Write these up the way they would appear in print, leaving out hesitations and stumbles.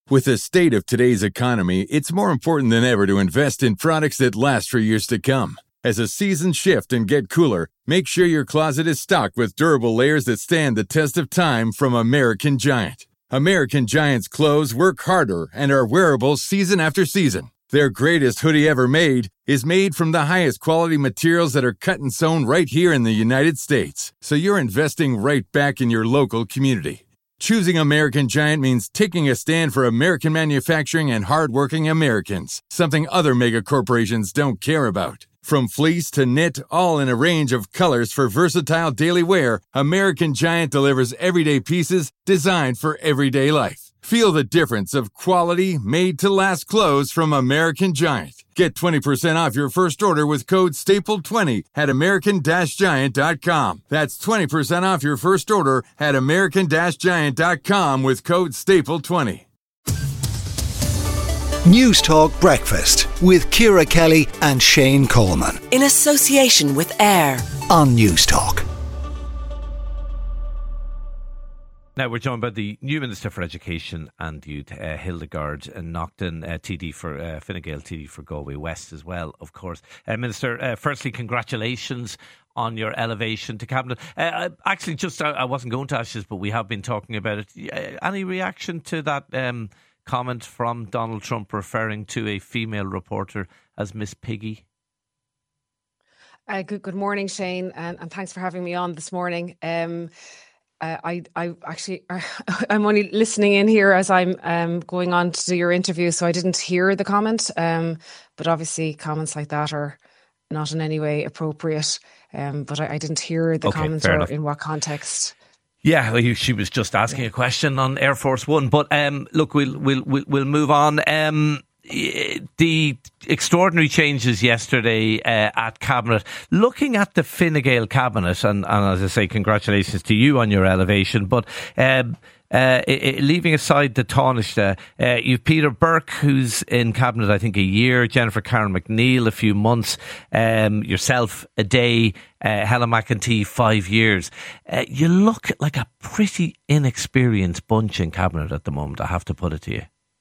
With the state of today's economy, it's more important than ever to invest in products that last for years to come. As the seasons shift and get cooler, make sure your closet is stocked with durable layers that stand the test of time from American Giant. American Giant's clothes work harder and are wearable season after season. Their greatest hoodie ever made is made from the highest quality materials that are cut and sewn right here in the United States. So you're investing right back in your local community. Choosing American Giant means taking a stand for American manufacturing and hardworking Americans, something other mega corporations don't care about. From fleece to knit, all in a range of colors for versatile daily wear, American Giant delivers everyday pieces designed for everyday life. Feel the difference of quality, made-to-last clothes from American Giant. Get 20% off your first order with code STAPLE20 at american-giant.com. That's 20% off your first order at american-giant.com with code STAPLE20. News Talk Breakfast with Ciara Kelly and Shane Coleman. In association with AIR on News Talk. Now we're joined by the new Minister for Education and Youth, Hildegard Naughton, TD for Fine Gael, TD for Galway West as well, of course. Minister, firstly, congratulations on your elevation to Cabinet. Actually, I wasn't going to ask this, but we have been talking about it. Any reaction to that comment from Donald Trump referring to a female reporter as Miss Piggy? Good morning, Shane, and thanks for having me on this morning. I'm only listening in here as I'm going on to do your interview, so I didn't hear the comment. But obviously, comments like that are not in any way appropriate. But I didn't hear the comment or in what context. Yeah, well, she was just asking a question on Air Force One. But look, we'll move on. The extraordinary changes yesterday at Cabinet. Looking at the Fine Gael Cabinet, and as I say, congratulations to you on your elevation, but leaving aside the Taoiseach, you've Peter Burke, who's in Cabinet, I think, a year, Jennifer Karen McNeil, a few months, yourself, a day, Helen McEntee, 5 years. You look like a pretty inexperienced bunch in Cabinet at the moment, I have to put it to you.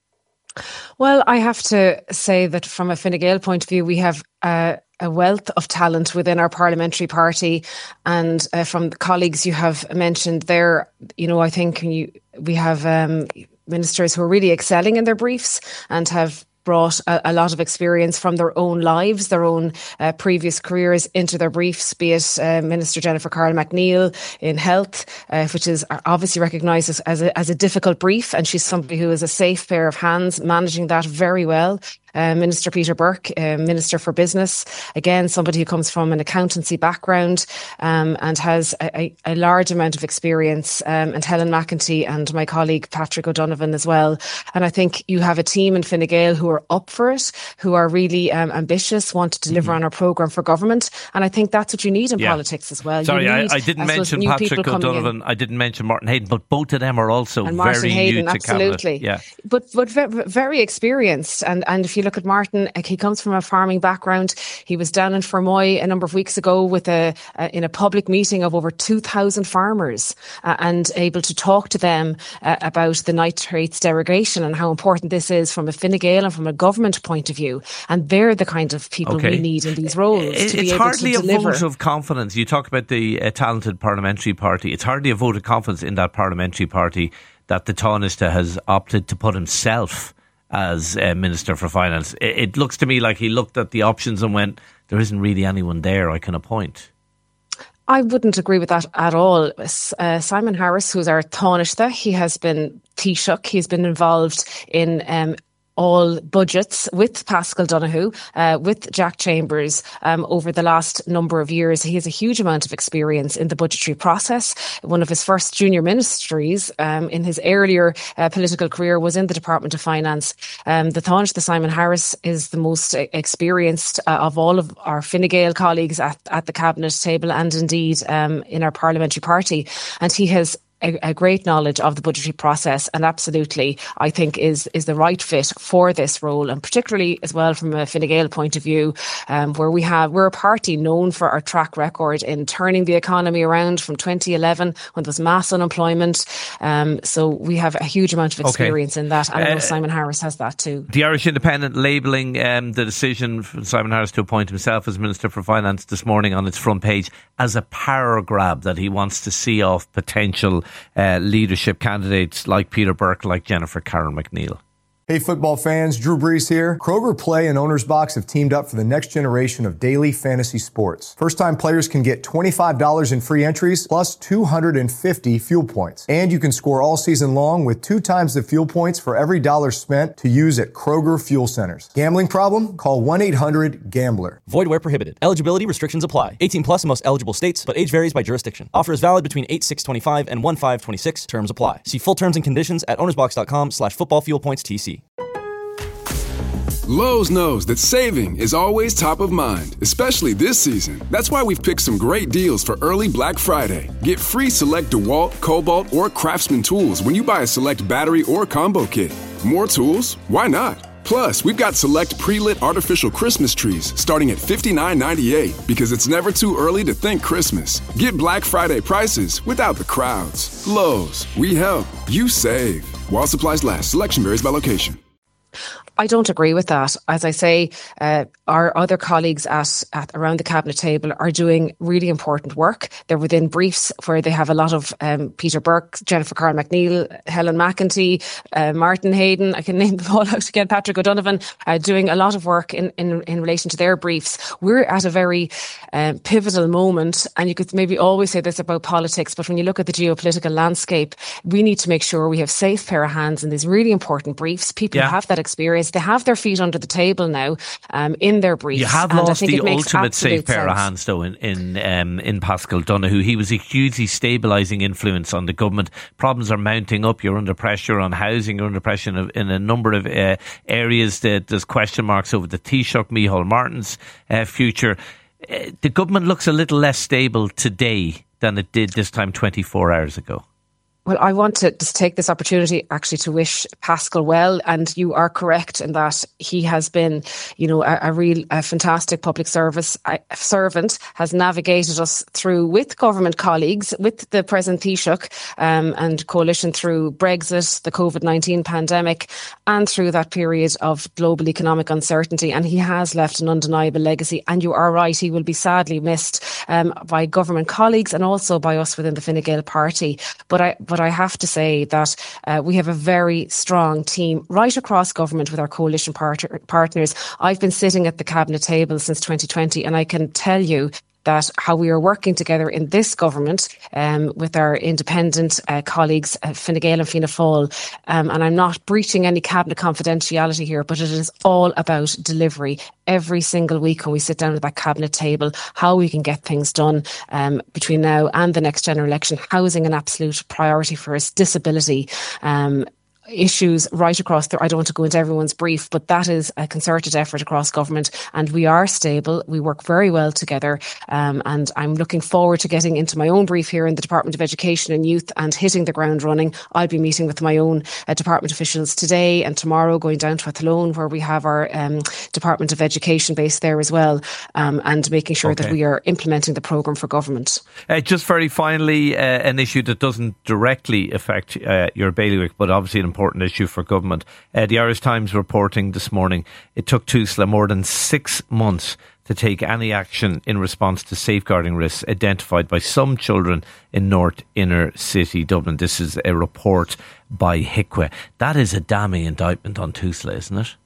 Well, I have to say that from a Fine Gael point of view, we have a wealth of talent within our parliamentary party, and from the colleagues you have mentioned there, I think we have ministers who are really excelling in their briefs and have brought a lot of experience from their own lives, their own previous careers into their briefs, be it Minister Jennifer Carl McNeil in health, which is obviously recognised as a difficult brief, and she's somebody who is a safe pair of hands, managing that very well. Minister Peter Burke, Minister for Business, again, somebody who comes from an accountancy background and has a large amount of experience, and Helen McEntee and my colleague Patrick O'Donovan as well. And I think you have a team in Fine Gael who are up for it, who are really ambitious, want to deliver on our programme for government. And I think that's what you need in politics as well. Sorry, I didn't mention Patrick O'Donovan, I didn't mention Martin Hayden, but both of them are also very new to absolutely. Cabinet. Yeah. But very experienced. And if you look at Martin, he comes from a farming background. He was down in Fermoy a number of weeks ago with in a public meeting of over 2,000 farmers and able to talk to them about the nitrates derogation and how important this is from a Fine Gael and from a government point of view. And they're the kind of people we need in these roles to be able to deliver. It's hardly a vote of confidence. You talk about the talented parliamentary party. It's hardly a vote of confidence in that parliamentary party that the Taoiseach has opted to put himself as Minister for Finance. It looks to me like he looked at the options and went, there isn't really anyone there I can appoint. I wouldn't agree with that at all. Simon Harris, who's our Taoiseach, he has been Taoiseach. He's been involved in all budgets with Paschal Donoghue, with Jack Chambers over the last number of years. He has a huge amount of experience in the budgetary process. One of his first junior ministries in his earlier political career was in the Department of Finance. The Taoiseach, Simon Harris, is the most experienced of all of our Fine Gael colleagues at the Cabinet table and indeed in our parliamentary party. And he has a great knowledge of the budgetary process, and absolutely I think is the right fit for this role, and particularly as well from a Fine Gael point of view, where we're a party known for our track record in turning the economy around from 2011 when there was mass unemployment. So we have a huge amount of experience in that, and I know Simon Harris has that too. The Irish Independent labelling the decision for Simon Harris to appoint himself as Minister for Finance this morning on its front page as a power grab, that he wants to see off potential leadership candidates like Peter Burke, like Jennifer Carroll McNeil. Hey football fans, Drew Brees here. Kroger Play and Owner's Box have teamed up for the next generation of daily fantasy sports. First-time players can get $25 in free entries plus 250 fuel points. And you can score all season long with 2 times the fuel points for every dollar spent to use at Kroger Fuel Centers. Gambling problem? Call 1-800-GAMBLER. Void where prohibited. Eligibility restrictions apply. 18 plus in most eligible states, but age varies by jurisdiction. Offer is valid between 8/6/25 and 1/5/26. Terms apply. See full terms and conditions at ownersbox.com/footballfuelpointstc. Lowe's knows that saving is always top of mind, especially this season. That's why we've picked some great deals for early Black Friday. Get free select DeWalt, Cobalt, or Craftsman tools when you buy a select battery or combo kit. More tools? Why not? Plus, we've got select pre-lit artificial Christmas trees starting at $59.98 because it's never too early to think Christmas. Get Black Friday prices without the crowds. Lowe's, we help, you save. While supplies last, selection varies by location. I don't agree with that. As I say, our other colleagues at around the cabinet table are doing really important work. They're within briefs where they have a lot of Peter Burke, Jennifer Carroll McNeil, Helen McEntee, Martin Hayden. I can name them all out again. Patrick O'Donovan doing a lot of work in relation to their briefs. We're at a very pivotal moment, and you could maybe always say this about politics, but when you look at the geopolitical landscape, we need to make sure we have safe pair of hands in these really important briefs. People who have that experience. They have their feet under the table now in their briefs. You have lost the ultimate safe pair of hands, though, in Paschal Donohoe. He was a hugely stabilising influence on the government. Problems are mounting up. You're under pressure on housing. You're under pressure in a number of areas. There's question marks over the Taoiseach, Micheál Martin's future. The government looks a little less stable today than it did this time 24 hours ago. Well, I want to just take this opportunity actually to wish Paschal well, and you are correct in that he has been, a fantastic public service servant, has navigated us through with government colleagues, with the present Taoiseach and coalition through Brexit, the COVID-19 pandemic, and through that period of global economic uncertainty. And he has left an undeniable legacy. And you are right, he will be sadly missed by government colleagues and also by us within the Fine Gael party. But I have to say that we have a very strong team right across government with our coalition partners. I've been sitting at the cabinet table since 2020, and I can tell you that how we are working together in this government with our independent colleagues, Fine Gael and Fianna Fáil, and I'm not breaching any cabinet confidentiality here, but it is all about delivery. Every single week when we sit down at that cabinet table, how we can get things done between now and the next general election. Housing an absolute priority for us, disability, issues right across there. I don't want to go into everyone's brief, but that is a concerted effort across government, and we are stable. We work very well together, and I'm looking forward to getting into my own brief here in the Department of Education and Youth and hitting the ground running. I'll be meeting with my own department officials today and tomorrow, going down to Athlone where we have our Department of Education based there as well, and making sure that we are implementing the programme for government. Just very finally, an issue that doesn't directly affect your bailiwick, but obviously an important issue for government. The Irish Times reporting this morning, it took TUSLA more than 6 months to take any action in response to safeguarding risks identified by some children in North Inner City Dublin. This is a report by HIQA. That is a damning indictment on TUSLA, isn't it?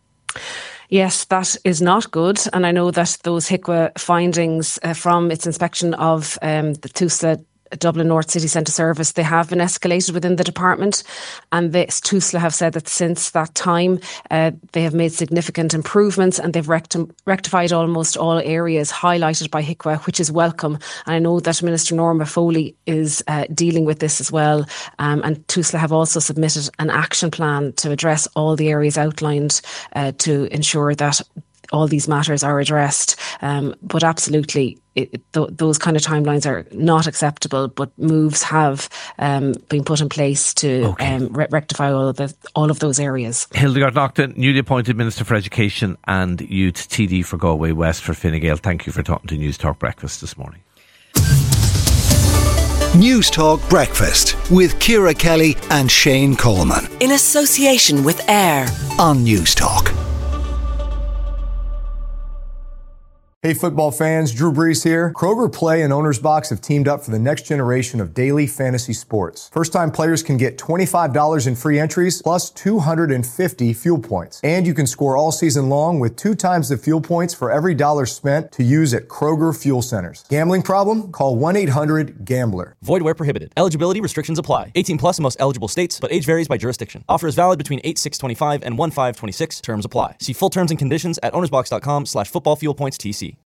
Yes, that is not good. And I know that those HIQA findings from its inspection of the TUSLA Dublin North City Centre Service, they have been escalated within the department, and TUSLA have said that since that time they have made significant improvements and they've rectified almost all areas highlighted by HIQA, which is welcome. And I know that Minister Norma Foley is dealing with this as well, and TUSLA have also submitted an action plan to address all the areas outlined to ensure that all these matters are addressed. But absolutely, those kind of timelines are not acceptable, but moves have been put in place to rectify all of those areas. Hildegard Naughton, newly appointed Minister for Education and Youth, TD for Galway West for Fine Gael. Thank you for talking to News Talk Breakfast this morning. News Talk Breakfast with Ciara Kelly and Shane Coleman. In association with AIR on News Talk. Hey football fans, Drew Brees here. Kroger Play and Owner's Box have teamed up for the next generation of daily fantasy sports. First-time players can get $25 in free entries plus 250 fuel points. And you can score all season long with 2 times the fuel points for every dollar spent to use at Kroger Fuel Centers. Gambling problem? Call 1-800-GAMBLER. Void where prohibited. Eligibility restrictions apply. 18 plus in most eligible states, but age varies by jurisdiction. Offer is valid between 8/6/25 and 1/5/26. Terms apply. See full terms and conditions at ownersbox.com/footballfuelpointstc.